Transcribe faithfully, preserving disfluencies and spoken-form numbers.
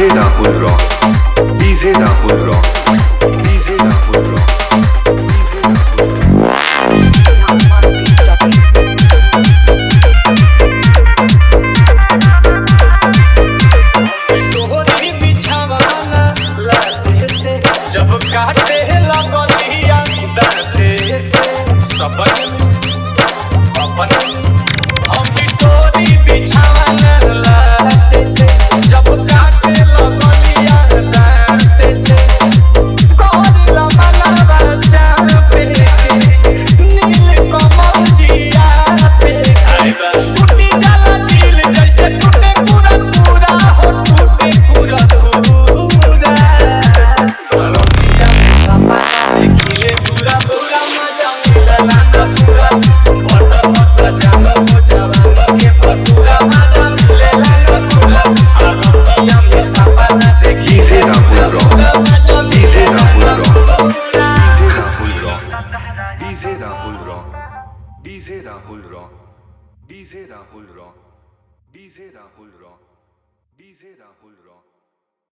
DJ Rahul rock, DJ Rahul rock, DJ Rahul rock, सोहरी बिछावाना लाते से जब काटे लगलिया दाते से सबन अपन हम सोहरी बिछावाना लाते से जब काटे लगलिया दाते से गोर लमला चान पे नील कमल जिया पे टूटी जाला दिल जैसे टूटे पूरा पूरा हो टूटे पूरा पूरा रतिया में सपना देखिए पूरा पूरा मजा मिलला ना पूरा बड़ा बड़ा जाम हो जवान के पूरा मजा मिलला ना पूरा रतिया में सपना देखिए DJ Rahul rock, DJ Rahul rock, DJ Rahul rock, DJ Rahul rock, DJ Rahul rock, DJ Rahul rock, DJ Rahul rock, DJ Rahul rock.